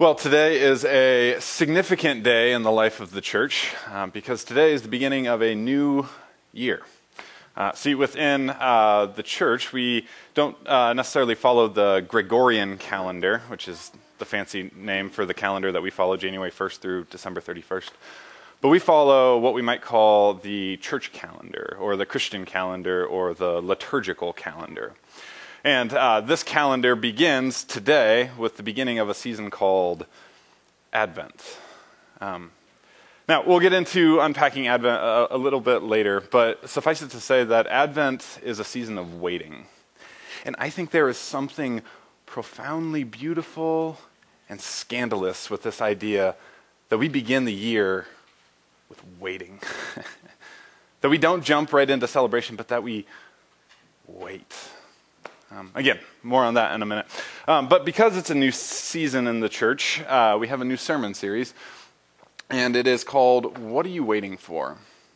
Well, today is a significant day in the life of the church because today is the beginning of a new year. Within the church, we don't necessarily follow the Gregorian calendar, which is the fancy name for the calendar that we follow January 1st through December 31st. But we follow what we might call the church calendar, or the Christian calendar, or the liturgical calendar. And this calendar begins today with the beginning of a season called Advent. Now, we'll get into unpacking Advent a little bit later, but suffice it to say that Advent is a season of waiting. And I think there is something profoundly beautiful and scandalous with this idea that we begin the year with waiting. That we don't jump right into celebration, but that we wait. Again, more on that in a minute. But because it's a new season in the church, we have a new sermon series, and it is called, What Are You Waiting For?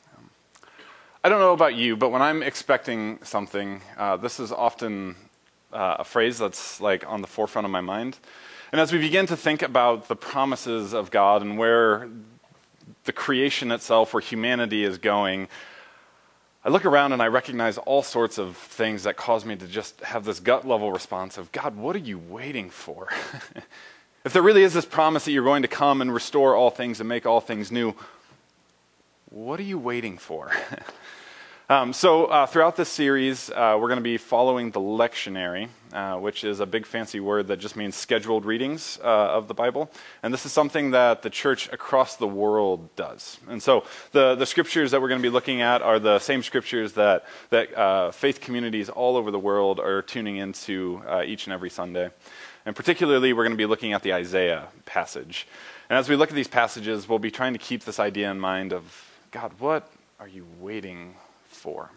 I don't know about you, but when I'm expecting something, this is often a phrase that's like on the forefront of my mind. And as we begin to think about the promises of God and where the creation itself, where humanity is going, I look around and I recognize all sorts of things that cause me to just have this gut level response of, God, what are you waiting for? If there really is this promise that you're going to come and restore all things and make all things new, what are you waiting for? Throughout this series, we're going to be following the lectionary, which is a big fancy word that just means scheduled readings of the Bible. And this is something that the church across the world does. And so the scriptures that we're going to be looking at are the same scriptures that faith communities all over the world are tuning into each and every Sunday. And particularly, we're going to be looking at the Isaiah passage. And as we look at these passages, we'll be trying to keep this idea in mind of, God, what are you waiting for?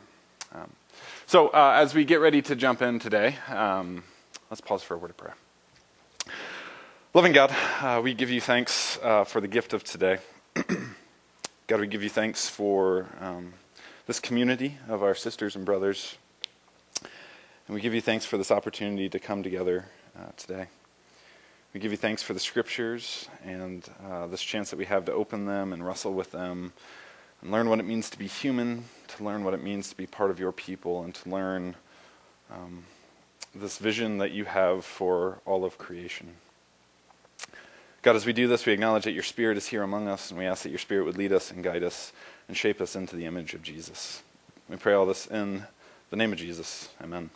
As we get ready to jump in today, let's pause for a word of prayer. Loving God, we give you thanks for the gift of today. God, we give you thanks for this community of our sisters and brothers. And we give you thanks for this opportunity to come together today. We give you thanks for the scriptures and this chance that we have to open them and wrestle with them and learn what it means to be human, to learn what it means to be part of your people, and to learn this vision that you have for all of creation. God, as we do this, we acknowledge that your Spirit is here among us, and we ask that your Spirit would lead us and guide us and shape us into the image of Jesus. We pray all this in the name of Jesus. Amen.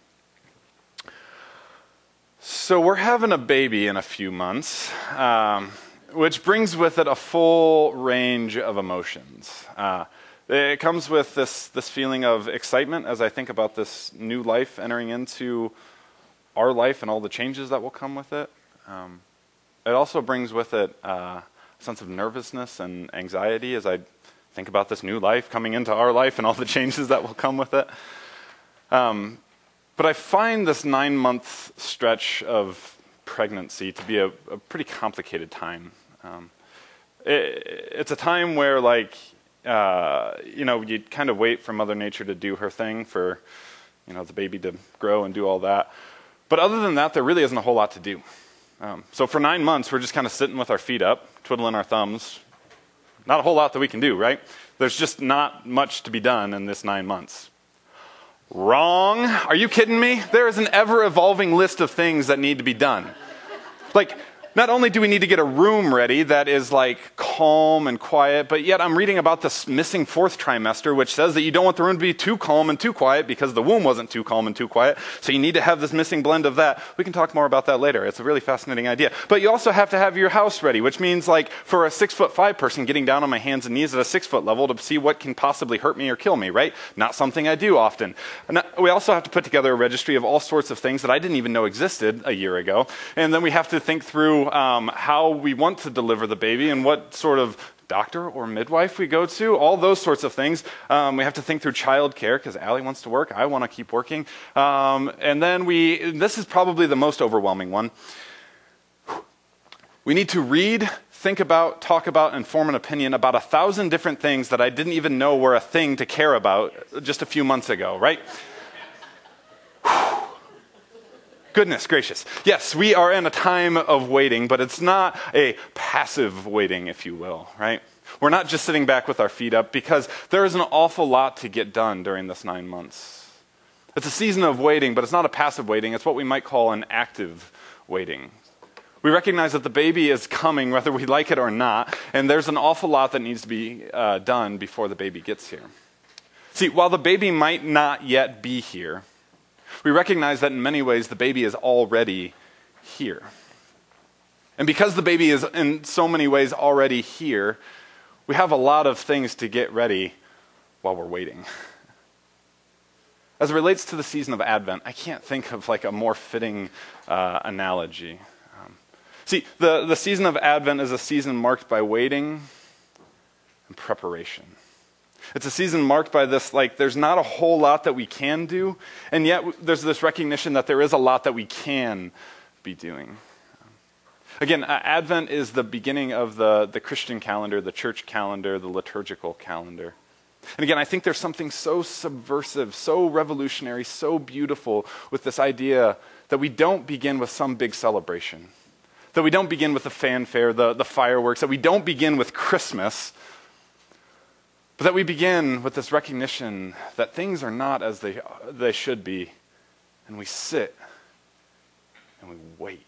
So we're having a baby in a few months, which brings with it a full range of emotions. It comes with this feeling of excitement as I think about this new life entering into our life and all the changes that will come with it. It also brings with it a sense of nervousness and anxiety as I think about this new life coming into our life and all the changes that will come with it. But I find this 9-month stretch of pregnancy to be a pretty complicated time. It's a time where, you kind of wait for Mother Nature to do her thing, for, the baby to grow and do all that. But other than that, there really isn't a whole lot to do. So for 9 months, we're just kind of sitting with our feet up, twiddling our thumbs. Not a whole lot that we can do, right? There's just not much to be done in this 9 months. Wrong. Are you kidding me? There is an ever-evolving list of things that need to be done. Not only do we need to get a room ready that is calm and quiet, but yet I'm reading about this missing 4th trimester, which says that you don't want the room to be too calm and too quiet because the womb wasn't too calm and too quiet. So you need to have this missing blend of that. We can talk more about that later. It's a really fascinating idea. But you also have to have your house ready, which means for a 6'5" person, getting down on my hands and knees at a 6-foot level to see what can possibly hurt me or kill me, right? Not something I do often. And we also have to put together a registry of all sorts of things that I didn't even know existed a year ago. And then we have to think through how we want to deliver the baby and what sort of doctor or midwife we go to, all those sorts of things. We have to think through child care because Allie wants to work, I want to keep working. And then this is probably the most overwhelming one. We need to read, think about, talk about, and form an opinion about 1,000 different things that I didn't even know were a thing to care about just a few months ago, right? Goodness gracious. Yes, we are in a time of waiting, but it's not a passive waiting, if you will, right? We're not just sitting back with our feet up because there is an awful lot to get done during this 9 months. It's a season of waiting, but it's not a passive waiting. It's what we might call an active waiting. We recognize that the baby is coming, whether we like it or not, and there's an awful lot that needs to be done before the baby gets here. See, while the baby might not yet be here, we recognize that in many ways the baby is already here. And because the baby is in so many ways already here, we have a lot of things to get ready while we're waiting. As it relates to the season of Advent, I can't think of like a more fitting analogy. See, the season of Advent is a season marked by waiting and preparation. It's a season marked by this, like, there's not a whole lot that we can do, and yet there's this recognition that there is a lot that we can be doing. Again, Advent is the beginning of the Christian calendar, the church calendar, the liturgical calendar. And again, I think there's something so subversive, so revolutionary, so beautiful with this idea that we don't begin with some big celebration, that we don't begin with the fanfare, the fireworks, that we don't begin with Christmas, but that we begin with this recognition that things are not as they should be, and we sit and we wait.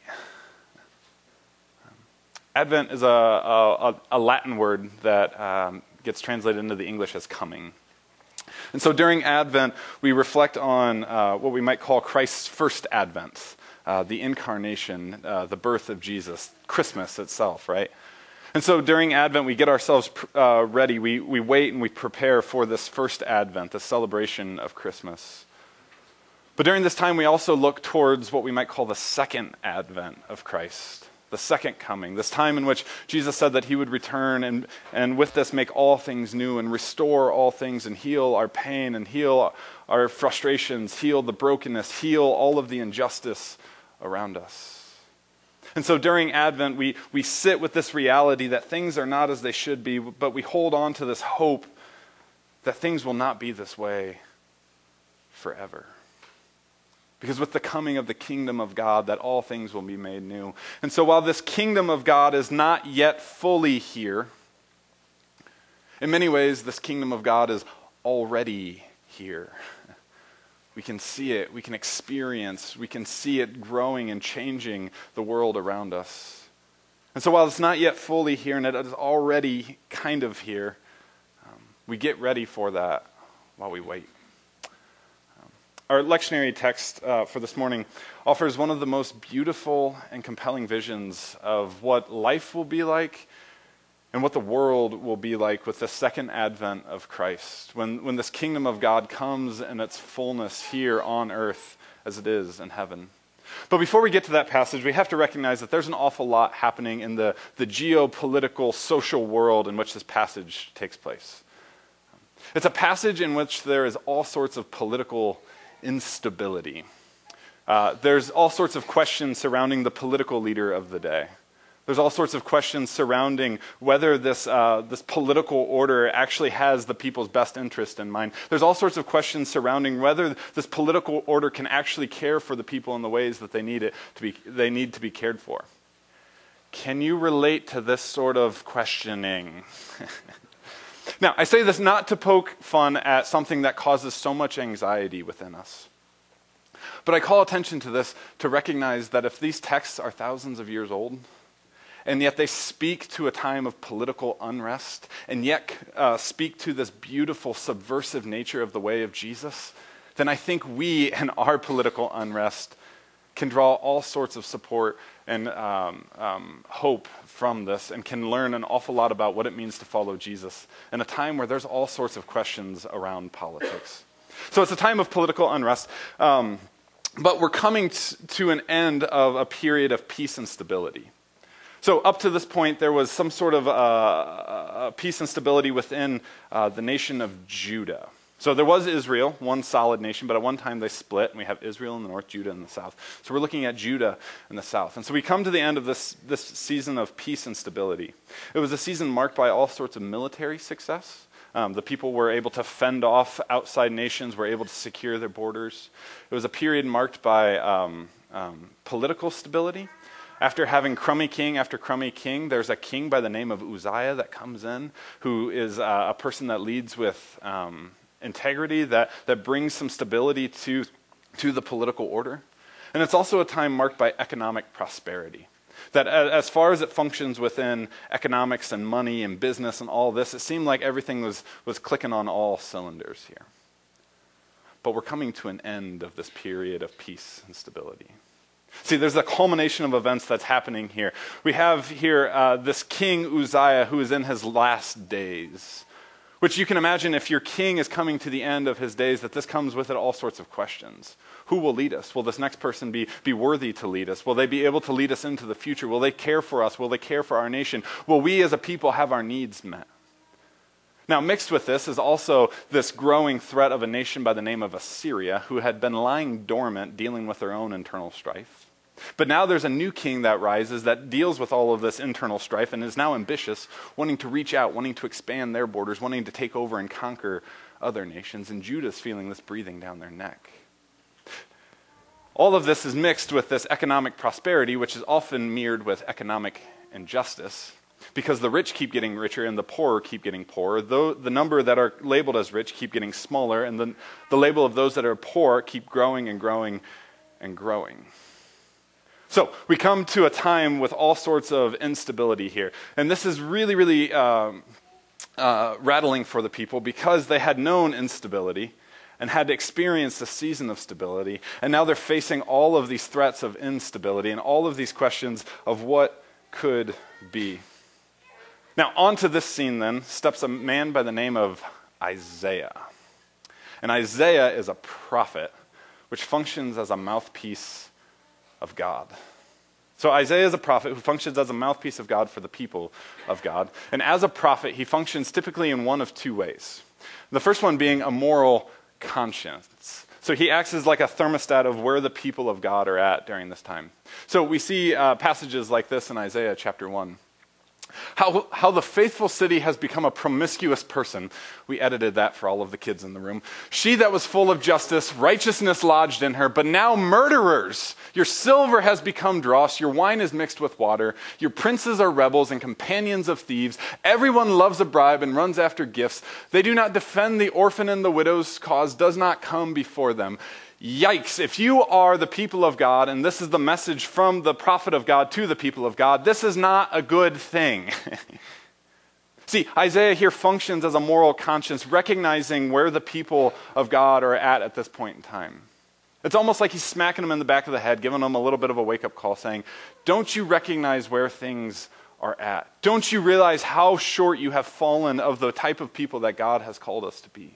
Advent is a Latin word that gets translated into the English as coming. And so during Advent, we reflect on what we might call Christ's first advent, the incarnation, the birth of Jesus, Christmas itself, right? And so during Advent, we get ourselves ready. We wait and we prepare for this first Advent, the celebration of Christmas. But during this time, we also look towards what we might call the second Advent of Christ, the second coming, this time in which Jesus said that he would return and with this make all things new and restore all things and heal our pain and heal our frustrations, heal the brokenness, heal all of the injustice around us. And so during Advent, we sit with this reality that things are not as they should be, but we hold on to this hope that things will not be this way forever. Because with the coming of the kingdom of God, that all things will be made new. And so while this kingdom of God is not yet fully here, in many ways, this kingdom of God is already here. We can see it, we can experience, we can see it growing and changing the world around us. And so while it's not yet fully here and it is already kind of here, we get ready for that while we wait. Our lectionary text for this morning offers one of the most beautiful and compelling visions of what life will be like and what the world will be like with the second advent of Christ, when this kingdom of God comes in its fullness here on earth as it is in heaven. But before we get to that passage, we have to recognize that there's an awful lot happening in the geopolitical, social world in which this passage takes place. It's a passage in which there is all sorts of political instability. There's all sorts of questions surrounding the political leader of the day. There's all sorts of questions surrounding whether this political order actually has the people's best interest in mind. There's all sorts of questions surrounding whether this political order can actually care for the people in the ways that they need to be cared for. Can you relate to this sort of questioning? Now, I say this not to poke fun at something that causes so much anxiety within us. But I call attention to this to recognize that if these texts are thousands of years old, and yet they speak to a time of political unrest, and yet speak to this beautiful subversive nature of the way of Jesus, then I think we and our political unrest can draw all sorts of support and hope from this and can learn an awful lot about what it means to follow Jesus in a time where there's all sorts of questions around politics. So it's a time of political unrest, but we're coming to an end of a period of peace and stability. So up to this point, there was some sort of peace and stability within the nation of Judah. So there was Israel, one solid nation, but at one time they split, and we have Israel in the north, Judah in the south. So we're looking at Judah in the south. And so we come to the end of this season of peace and stability. It was a season marked by all sorts of military success. The people were able to fend off outside nations, were able to secure their borders. It was a period marked by political stability. After having crummy king after crummy king, there's a king by the name of Uzziah that comes in, who is a person that leads with integrity, that brings some stability to the political order. And it's also a time marked by economic prosperity. That as far as it functions within economics and money and business and all this, it seemed like everything was clicking on all cylinders here. But we're coming to an end of this period of peace and stability. See, there's a culmination of events that's happening here. We have here this king Uzziah who is in his last days, which you can imagine if your king is coming to the end of his days, that this comes with it all sorts of questions. Who will lead us? Will this next person be worthy to lead us? Will they be able to lead us into the future? Will they care for us? Will they care for our nation? Will we as a people have our needs met? Now, mixed with this is also this growing threat of a nation by the name of Assyria, who had been lying dormant, dealing with their own internal strife. But now there's a new king that rises that deals with all of this internal strife and is now ambitious, wanting to reach out, wanting to expand their borders, wanting to take over and conquer other nations. And Judah's feeling this breathing down their neck. All of this is mixed with this economic prosperity, which is often mirrored with economic injustice, because the rich keep getting richer and the poor keep getting poorer. Though the number that are labeled as rich keep getting smaller, and the label of those that are poor keep growing and growing and growing. So we come to a time with all sorts of instability here. And this is really, really rattling for the people because they had known instability and had experienced a season of stability. And now they're facing all of these threats of instability and all of these questions of what could be. Now, onto this scene then steps a man by the name of Isaiah. And Isaiah is a prophet, which functions as a mouthpiece of God. So Isaiah is a prophet who functions as a mouthpiece of God for the people of God. And as a prophet, he functions typically in one of two ways. The first one being a moral conscience. So he acts as like a thermostat of where the people of God are at during this time. So we see passages like this in Isaiah chapter 1. How the faithful city has become a promiscuous person. We edited that for all of the kids in the room. She that was full of justice, righteousness lodged in her, but now murderers. Your silver has become dross, your wine is mixed with water, your princes are rebels and companions of thieves. Everyone loves a bribe and runs after gifts. They do not defend the orphan, and the widow's cause does not come before them. Yikes, if you are the people of God, and this is the message from the prophet of God to the people of God, this is not a good thing. See, Isaiah here functions as a moral conscience, recognizing where the people of God are at this point in time. It's almost like he's smacking them in the back of the head, giving them a little bit of a wake-up call, saying, don't you recognize where things are at? Don't you realize how short you have fallen of the type of people that God has called us to be?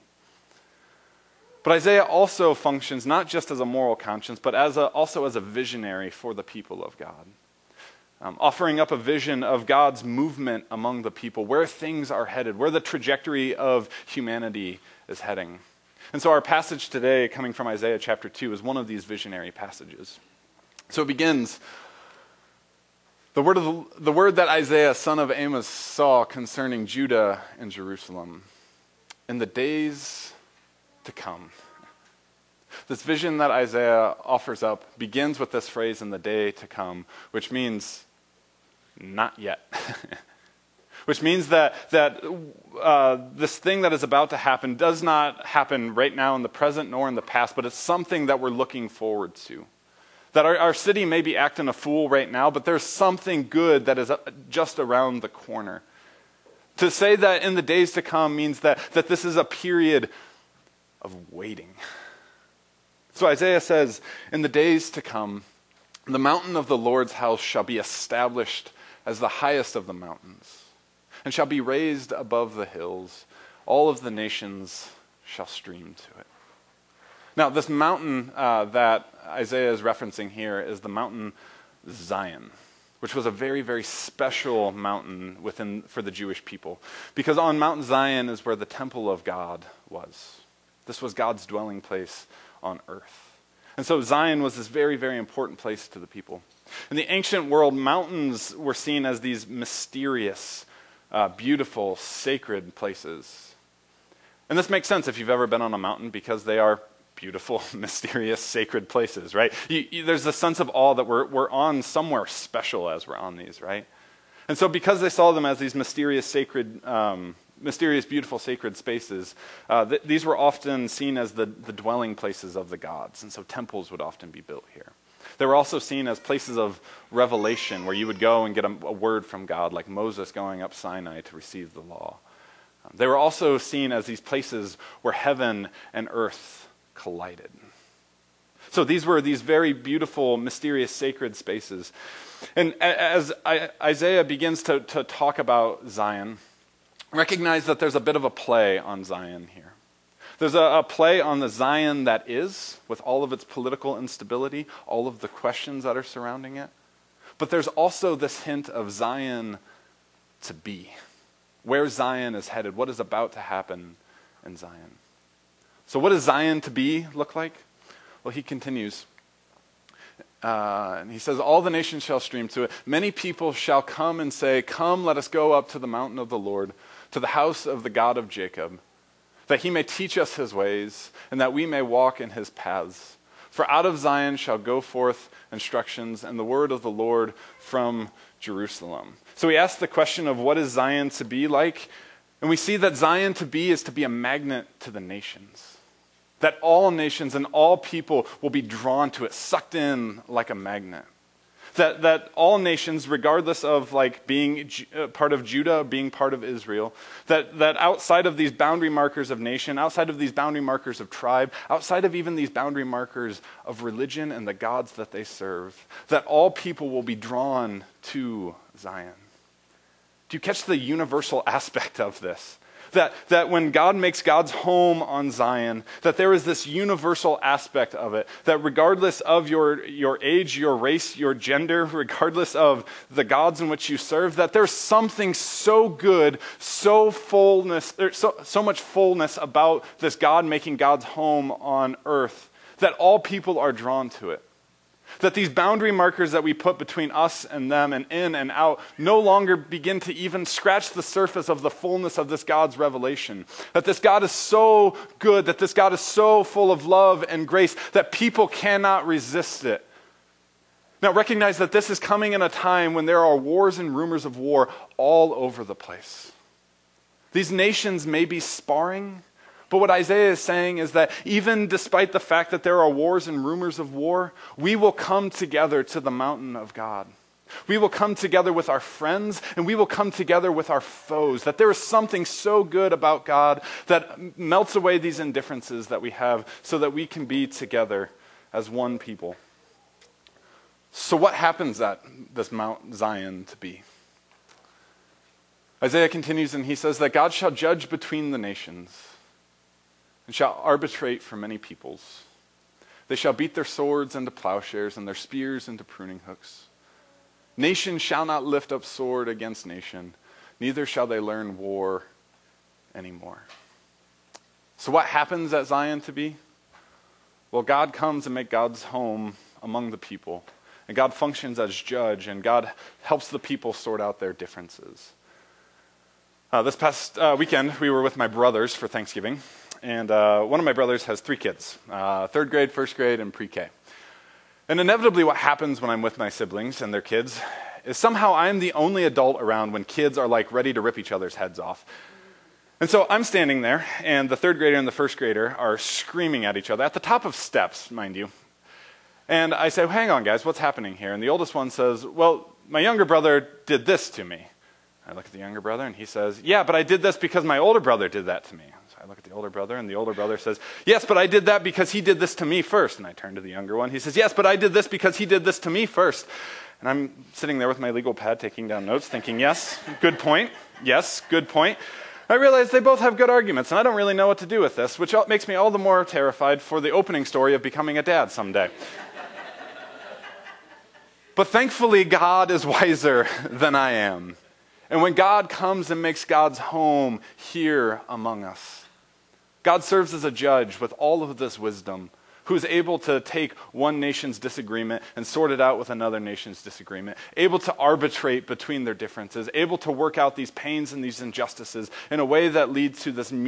But Isaiah also functions not just as a moral conscience, but also as a visionary for the people of God. Offering up a vision of God's movement among the people, where things are headed, where the trajectory of humanity is heading. And so our passage today, coming from Isaiah chapter 2, is one of these visionary passages. So it begins, the word that Isaiah, son of Amos, saw concerning Judah and Jerusalem. In the days to come. This vision that Isaiah offers up begins with this phrase, in the day to come, which means not yet. Which means that this thing that is about to happen does not happen right now in the present nor in the past, but it's something that we're looking forward to. That our city may be acting a fool right now, but there's something good that is just around the corner. To say that in the days to come means that this is a period of waiting. So Isaiah says, in the days to come, the mountain of the Lord's house shall be established as the highest of the mountains, and shall be raised above the hills. All of the nations shall stream to it. Now, this mountain that Isaiah is referencing here is the mountain Zion, which was a very, very special mountain for the Jewish people, because on Mount Zion is where the temple of God was. This was God's dwelling place on earth. And so Zion was this very, very important place to the people. In the ancient world, mountains were seen as these mysterious, beautiful, sacred places. And this makes sense if you've ever been on a mountain, because they are beautiful, mysterious, sacred places, right? There's a sense of awe that we're on somewhere special as we're on these, right? And so because they saw them as these mysterious, beautiful, sacred spaces, these were often seen as the dwelling places of the gods. And so temples would often be built here. They were also seen as places of revelation where you would go and get a word from God, like Moses going up Sinai to receive the law. They were also seen as these places where heaven and earth collided. So these were these very beautiful, mysterious, sacred spaces. And as Isaiah begins to talk about Zion, recognize that there's a bit of a play on Zion here. There's a play on the Zion that is, with all of its political instability, all of the questions that are surrounding it. But there's also this hint of Zion to be, where Zion is headed, what is about to happen in Zion. So what does Zion to be look like? Well, he continues. And he says, all the nations shall stream to it. Many people shall come and say, come, let us go up to the mountain of the Lord, to the house of the God of Jacob, that he may teach us his ways, and that we may walk in his paths. For out of Zion shall go forth instructions, and the word of the Lord from Jerusalem. So we ask the question of what is Zion to be like? And we see that Zion to be is to be a magnet to the nations. That all nations and all people will be drawn to it, sucked in like a magnet. That all nations, regardless of like being part of Judah, being part of Israel, that outside of these boundary markers of nation, outside of these boundary markers of tribe, outside of even these boundary markers of religion and the gods that they serve, that all people will be drawn to Zion. Do you catch the universal aspect of this? That when God makes God's home on Zion, that there is this universal aspect of it, that regardless of your age, your race, your gender, regardless of the gods in which you serve, that there's something so good, so much fullness about this God making God's home on earth, that all people are drawn to it. That these boundary markers that we put between us and them and in and out no longer begin to even scratch the surface of the fullness of this God's revelation. That this God is so good, that this God is so full of love and grace that people cannot resist it. Now recognize that this is coming in a time when there are wars and rumors of war all over the place. These nations may be sparring, but what Isaiah is saying is that even despite the fact that there are wars and rumors of war, we will come together to the mountain of God. We will come together with our friends, and we will come together with our foes. That there is something so good about God that melts away these indifferences that we have so that we can be together as one people. So what happens at this Mount Zion to be? Isaiah continues and he says that God shall judge between the nations and shall arbitrate for many peoples. They shall beat their swords into plowshares and their spears into pruning hooks. Nation shall not lift up sword against nation, neither shall they learn war anymore. So what happens at Zion to be? Well, God comes and makes God's home among the people. And God functions as judge, and God helps the people sort out their differences. This past weekend, we were with my brothers for Thanksgiving. And one of my brothers has 3 kids, 3rd grade, 1st grade, and pre-K. And inevitably what happens when I'm with my siblings and their kids is somehow I'm the only adult around when kids are like ready to rip each other's heads off. And so I'm standing there, and the 3rd grader and the 1st grader are screaming at each other, at the top of steps, mind you. And I say, hang on guys, what's happening here? And the oldest one says, well, my younger brother did this to me. I look at the younger brother, and he says, yeah, but I did this because my older brother did that to me. I look at the older brother, and the older brother says, yes, but I did that because he did this to me first. And I turn to the younger one. He says, yes, but I did this because he did this to me first. And I'm sitting there with my legal pad taking down notes thinking, yes, good point. Yes, good point. I realize they both have good arguments, and I don't really know what to do with this, which makes me all the more terrified for the opening story of becoming a dad someday. But thankfully, God is wiser than I am. And when God comes and makes God's home here among us, God serves as a judge with all of this wisdom, who is able to take one nation's disagreement and sort it out with another nation's disagreement, able to arbitrate between their differences, able to work out these pains and these injustices in a way that leads to this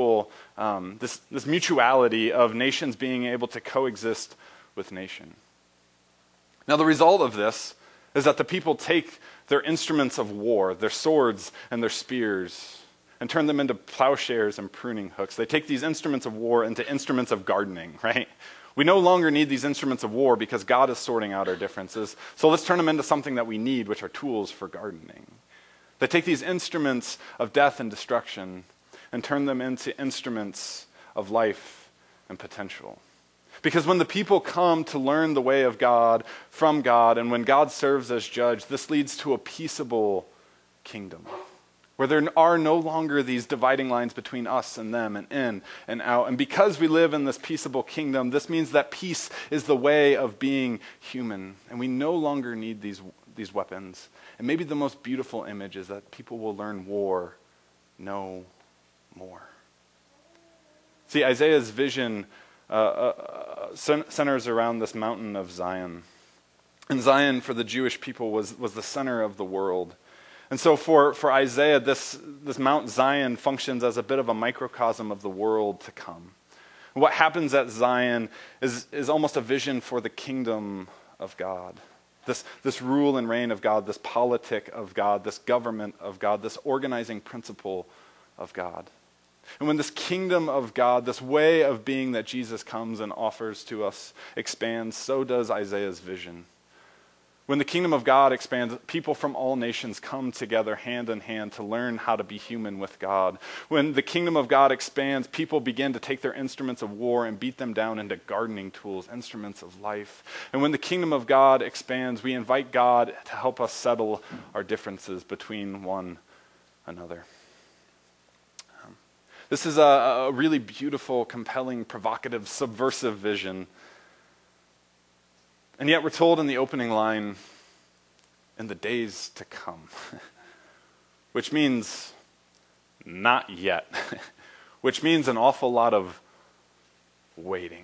this mutuality of nations being able to coexist with nation. Now, the result of this is that the people take their instruments of war, their swords and their spears, and turn them into plowshares and pruning hooks. They take these instruments of war into instruments of gardening, right? We no longer need these instruments of war because God is sorting out our differences. So let's turn them into something that we need, which are tools for gardening. They take these instruments of death and destruction and turn them into instruments of life and potential. Because when the people come to learn the way of God from God, and when God serves as judge, this leads to a peaceable kingdom, where there are no longer these dividing lines between us and them and in and out. And because we live in this peaceable kingdom, this means that peace is the way of being human. And we no longer need these weapons. And maybe the most beautiful image is that people will learn war no more. See, Isaiah's vision centers around this mountain of Zion. And Zion for the Jewish people was the center of the world. And so for Isaiah, this Mount Zion functions as a bit of a microcosm of the world to come. What happens at Zion is almost a vision for the kingdom of God. This rule and reign of God, this politic of God, this government of God, this organizing principle of God. And when this kingdom of God, this way of being that Jesus comes and offers to us expands, so does Isaiah's vision. When the kingdom of God expands, people from all nations come together hand in hand to learn how to be human with God. When the kingdom of God expands, people begin to take their instruments of war and beat them down into gardening tools, instruments of life. And when the kingdom of God expands, we invite God to help us settle our differences between one another. This is a really beautiful, compelling, provocative, subversive vision. And yet we're told in the opening line, in the days to come, which means not yet, which means an awful lot of waiting.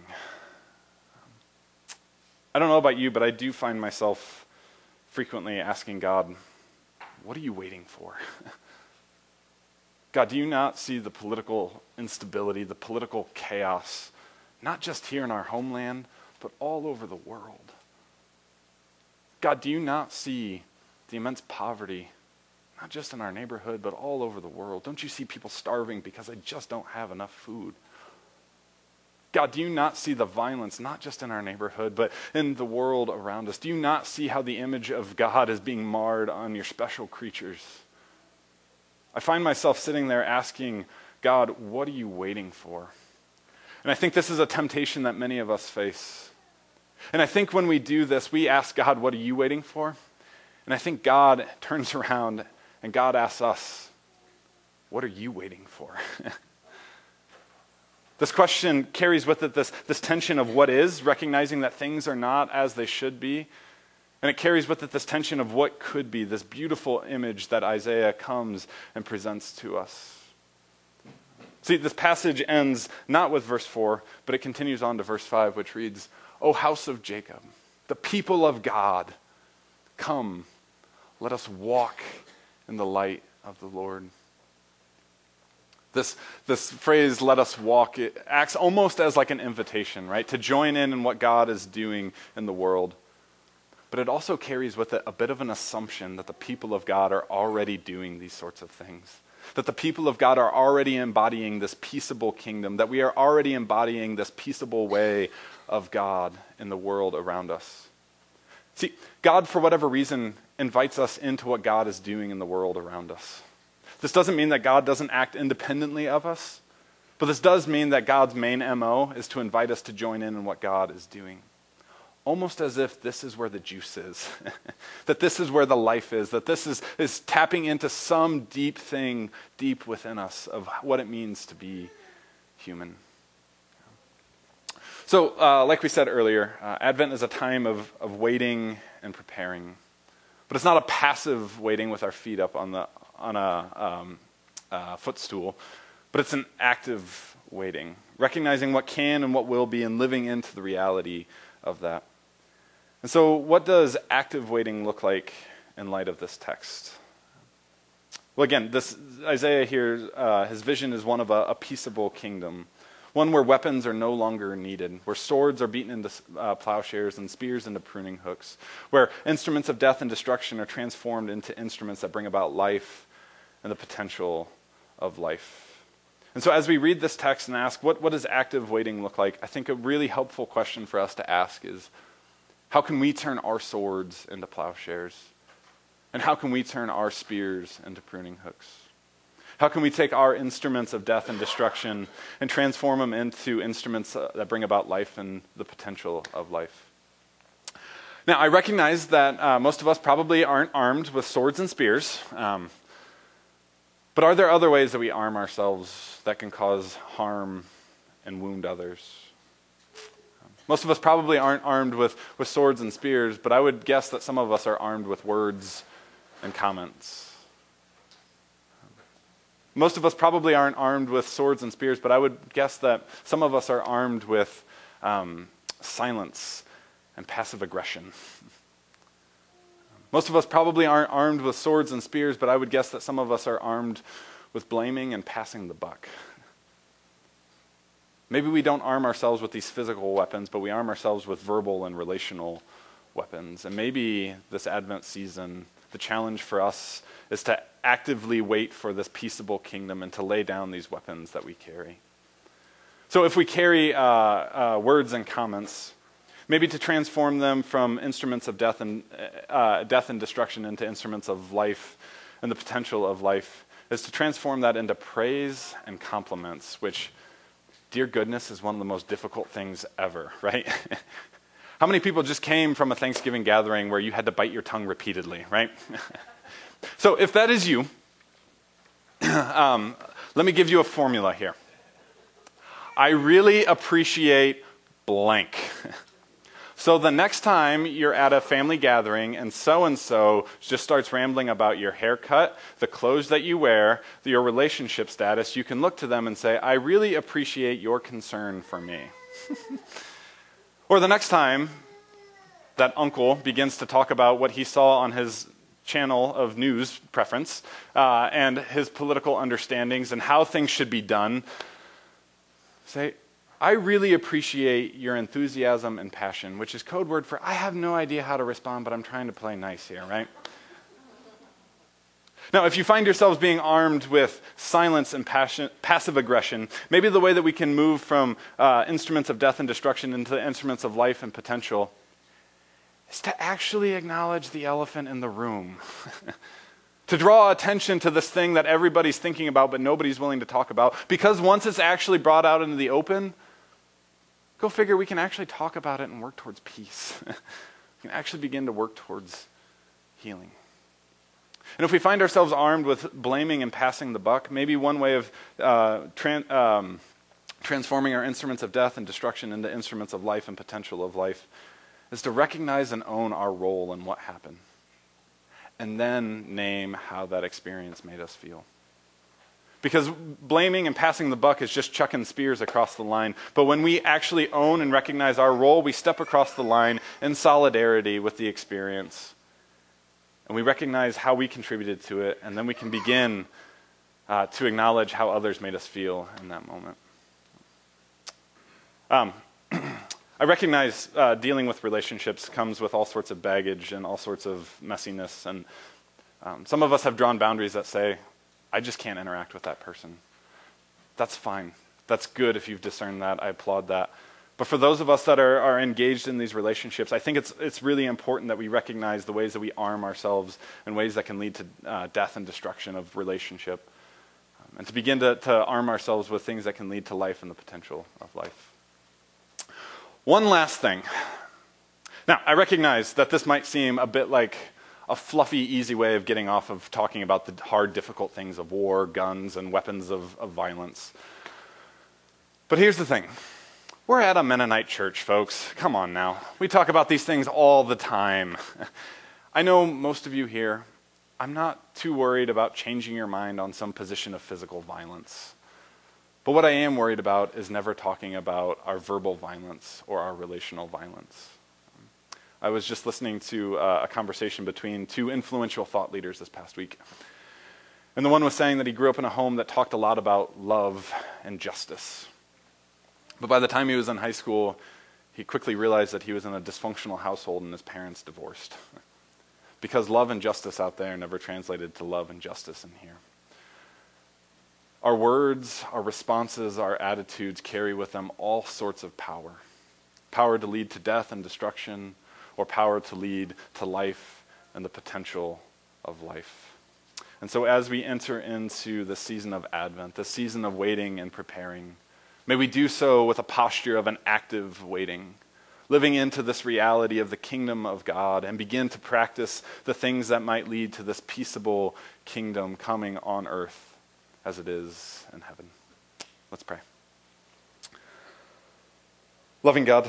I don't know about you, but I do find myself frequently asking God, what are you waiting for? God, do you not see the political instability, the political chaos, not just here in our homeland, but all over the world? God, do you not see the immense poverty, not just in our neighborhood, but all over the world? Don't you see people starving because they just don't have enough food? God, do you not see the violence, not just in our neighborhood, but in the world around us? Do you not see how the image of God is being marred on your special creatures? I find myself sitting there asking, God, what are you waiting for? And I think this is a temptation that many of us face. And I think when we do this, we ask God, what are you waiting for? And I think God turns around and God asks us, what are you waiting for? This question carries with it this tension of what is, recognizing that things are not as they should be. And it carries with it this tension of what could be, this beautiful image that Isaiah comes and presents to us. See, this passage ends not with verse 4, but it continues on to verse 5, which reads, O house of Jacob, the people of God, come, let us walk in the light of the Lord. This phrase, let us walk, it acts almost as like an invitation, right? To join in what God is doing in the world. But it also carries with it a bit of an assumption that the people of God are already doing these sorts of things. That the people of God are already embodying this peaceable kingdom, that we are already embodying this peaceable way of God in the world around us. See, God, for whatever reason, invites us into what God is doing in the world around us. This doesn't mean that God doesn't act independently of us, but this does mean that God's main MO is to invite us to join in what God is doing. Almost as if this is where the juice is, that this is where the life is, that this is tapping into some deep thing deep within us of what it means to be human. So, like we said earlier, Advent is a time of waiting and preparing. But it's not a passive waiting with our feet up on a footstool, but but it's an active waiting, recognizing what can and what will be and living into the reality of that. And so what does active waiting look like in light of this text? Well, again, this Isaiah here, his vision is one of a peaceable kingdom, one where weapons are no longer needed, where swords are beaten into plowshares and spears into pruning hooks, where instruments of death and destruction are transformed into instruments that bring about life and the potential of life. And so as we read this text and ask, what does active waiting look like? I think a really helpful question for us to ask is, how can we turn our swords into plowshares? And how can we turn our spears into pruning hooks? How can we take our instruments of death and destruction and transform them into instruments that bring about life and the potential of life? Now, I recognize that most of us probably aren't armed with swords and spears, but are there other ways that we arm ourselves that can cause harm and wound others? Most of us probably aren't armed with swords and spears, but I would guess that some of us are armed with words and comments. Most of us probably aren't armed with swords and spears, but I would guess that some of us are armed with silence and passive aggression. Most of us probably aren't armed with swords and spears, but I would guess that some of us are armed with blaming and passing the buck. Maybe we don't arm ourselves with these physical weapons, but we arm ourselves with verbal and relational weapons. And maybe this Advent season, the challenge for us is to actively wait for this peaceable kingdom and to lay down these weapons that we carry. So if we carry words and comments, maybe to transform them from instruments of death and destruction into instruments of life and the potential of life, is to transform that into praise and compliments, which, dear goodness, is one of the most difficult things ever, right? How many people just came from a Thanksgiving gathering where you had to bite your tongue repeatedly, right? So if that is you, let me give you a formula here. I really appreciate blank. So the next time you're at a family gathering and so just starts rambling about your haircut, the clothes that you wear, your relationship status, you can look to them and say, I really appreciate your concern for me. Or the next time that uncle begins to talk about what he saw on his channel of news preference and his political understandings and how things should be done, say, I really appreciate your enthusiasm and passion, which is code word for I have no idea how to respond, but I'm trying to play nice here, right? Now, if you find yourselves being armed with silence and passive aggression, maybe the way that we can move from instruments of death and destruction into instruments of life and potential is to actually acknowledge the elephant in the room. To draw attention to this thing that everybody's thinking about but nobody's willing to talk about. Because once it's actually brought out into the open, go figure, we can actually talk about it and work towards peace. We can actually begin to work towards healing. And if we find ourselves armed with blaming and passing the buck, maybe one way of transforming our instruments of death and destruction into instruments of life and potential of life is to recognize and own our role in what happened. And then name how that experience made us feel. Because blaming and passing the buck is just chucking spears across the line. But when we actually own and recognize our role, we step across the line in solidarity with the experience. And we recognize how we contributed to it, and then we can begin to acknowledge how others made us feel in that moment. I recognize dealing with relationships comes with all sorts of baggage and all sorts of messiness. And some of us have drawn boundaries that say, I just can't interact with that person. That's fine. That's good if you've discerned that. I applaud that. But for those of us that are engaged in these relationships, I think it's really important that we recognize the ways that we arm ourselves in ways that can lead to death and destruction of relationship. And to begin to arm ourselves with things that can lead to life and the potential of life. One last thing. Now, I recognize that this might seem a bit like a fluffy, easy way of getting off of talking about the hard, difficult things of war, guns, and weapons of violence. But here's the thing. We're at a Mennonite church, folks. Come on now. We talk about these things all the time. I know most of you here, I'm not too worried about changing your mind on some position of physical violence. But what I am worried about is never talking about our verbal violence or our relational violence. I was just listening to a conversation between two influential thought leaders this past week. And the one was saying that he grew up in a home that talked a lot about love and justice. But by the time he was in high school, he quickly realized that he was in a dysfunctional household and his parents divorced. Because love and justice out there never translated to love and justice in here. Our words, our responses, our attitudes carry with them all sorts of power. Power to lead to death and destruction, or power to lead to life and the potential of life. And so as we enter into the season of Advent, the season of waiting and preparing, may we do so with a posture of an active waiting, living into this reality of the kingdom of God and begin to practice the things that might lead to this peaceable kingdom coming on earth as it is in heaven. Let's pray. Loving God,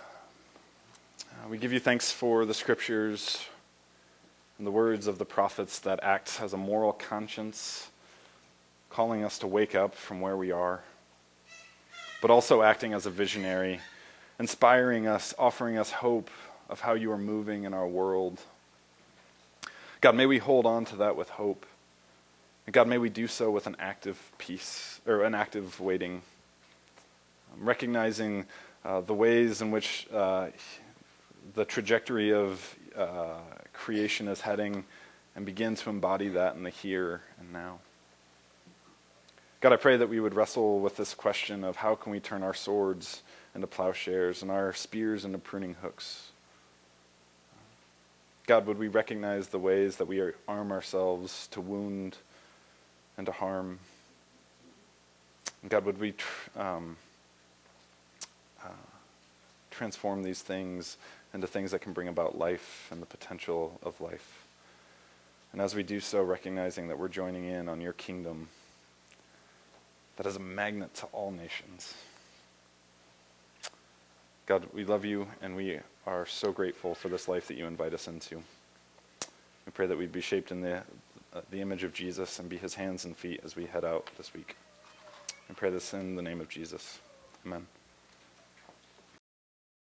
we give you thanks for the scriptures and the words of the prophets that act as a moral conscience, calling us to wake up from where we are, but also acting as a visionary, inspiring us, offering us hope of how you are moving in our world. God, may we hold on to that with hope. And God, may we do so with an active peace, or an active waiting, recognizing the ways in which the trajectory of creation is heading, and begin to embody that in the here and now. God, I pray that we would wrestle with this question of how can we turn our swords into plowshares and our spears into pruning hooks. God, would we recognize the ways that we arm ourselves to wound and to harm? And God, would we transform these things into things that can bring about life and the potential of life. And as we do so, recognizing that we're joining in on your kingdom that is a magnet to all nations. God, we love you, and we are so grateful for this life that you invite us into. We pray that we'd be shaped in the image of Jesus and be his hands and feet as we head out this week. I pray this in the name of Jesus. Amen.